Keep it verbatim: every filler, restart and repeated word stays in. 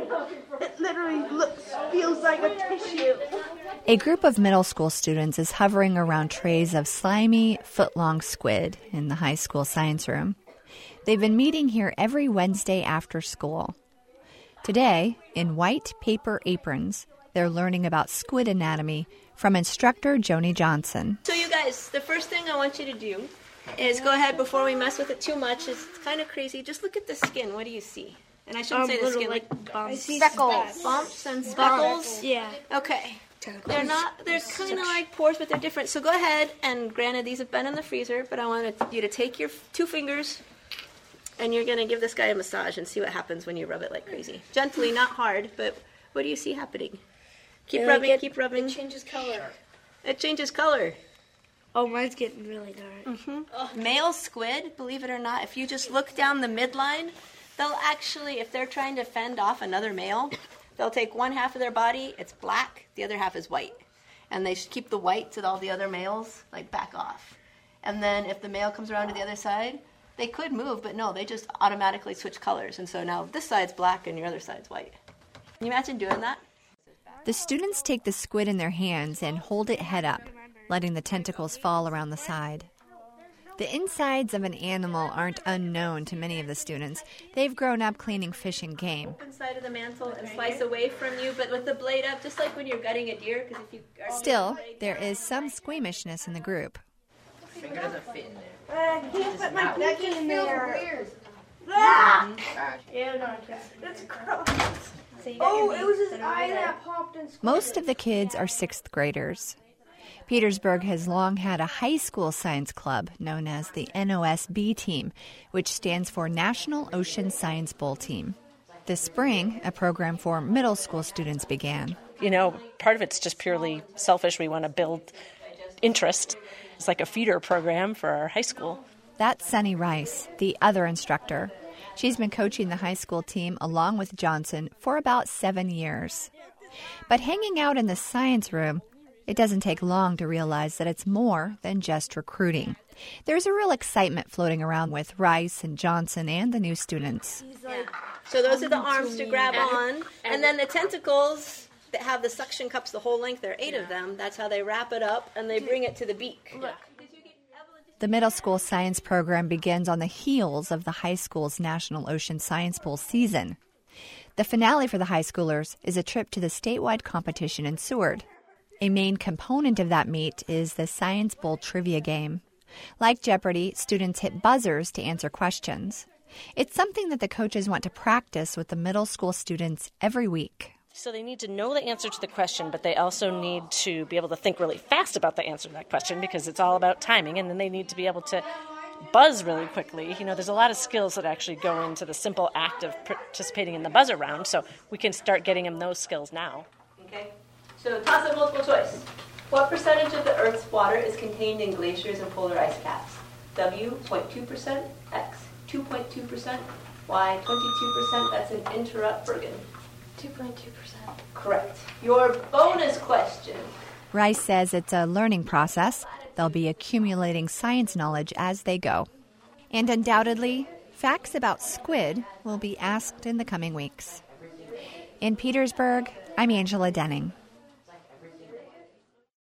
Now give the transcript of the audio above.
It literally looks, feels like a tissue. A group of middle school students is hovering around trays of slimy, foot-long squid in the high school science room. They've been meeting here every Wednesday after school. Today, in white paper aprons, they're learning about squid anatomy from instructor Joni Johnson. So you guys, the first thing I want you to do is go ahead before we mess with it too much. It's kind of crazy. Just look at the skin. What do you see? And I shouldn't Um, say the little, skin. like, Like bumps. Speckles. Bumps and speckles? Yeah. Okay. They're not, they're kind of like pores, but they're different. So go ahead, and granted, these have been in the freezer, but I want you to take your two fingers, and you're going to give this guy a massage and see what happens when you rub it like crazy. Gently, not hard, but what do you see happening? Keep It, rubbing, like, it- keep rubbing. It changes color. It changes color. Oh, mine's getting really dark. Mm-hmm. Male squid, believe it or not, if you just look down the midline, they'll actually, if they're trying to fend off another male, they'll take one half of their body, it's black, the other half is white. And they should keep the white so that all the other males, like, back off. And then if the male comes around to the other side, they could move, but no, they just automatically switch colors. And so now this side's black and your other side's white. Can you imagine doing that? The students take the squid in their hands and hold it head up, letting the tentacles fall around the side. The insides of an animal aren't unknown to many of the students. They've grown up cleaning fish and game. Open side of the mantle and slice away from you, but with the blade up, just like when you're gutting a deer. Because if you are Still, there is some squeamishness in the group. Finger doesn't fit in there. I can't put my neck in there. Ah! Yeah, no, I can't. That's gross. Oh, it was his eye that popped and squirted. Most of the kids are sixth graders. Petersburg has long had a high school science club known as the N O S B team, which stands for National Ocean Science Bowl Team. This spring, a program for middle school students began. You know, part of it's just purely selfish. We want to build interest. It's like a feeder program for our high school. That's Sunny Rice, the other instructor. She's been coaching the high school team along with Johnson for about seven years. But hanging out in the science room, it doesn't take long to realize that it's more than just recruiting. There's a real excitement floating around with Rice and Johnson and the new students. Yeah. So those are the arms to grab on. And then the tentacles that have the suction cups the whole length, there are eight of them. That's how they wrap it up, and they bring it to the beak. Look. The middle school science program begins on the heels of the high school's National Ocean Science Bowl season. The finale for the high schoolers is a trip to the statewide competition in Seward. A main component of that meet is the Science Bowl trivia game. Like Jeopardy, students hit buzzers to answer questions. It's something that the coaches want to practice with the middle school students every week. So they need to know the answer to the question, but they also need to be able to think really fast about the answer to that question because it's all about timing, and then they need to be able to buzz really quickly. You know, there's a lot of skills that actually go into the simple act of participating in the buzzer round, so we can start getting them those skills now. Okay. So toss-up multiple choice. What percentage of the Earth's water is contained in glaciers and polar ice caps? W, zero point two percent, X, two point two percent, Y, twenty-two percent. That's an interrupt, Bergen. two point two percent. Correct. Your bonus question. Rice says it's a learning process. They'll be accumulating science knowledge as they go. And undoubtedly, facts about squid will be asked in the coming weeks. In Petersburg, I'm Angela Denning.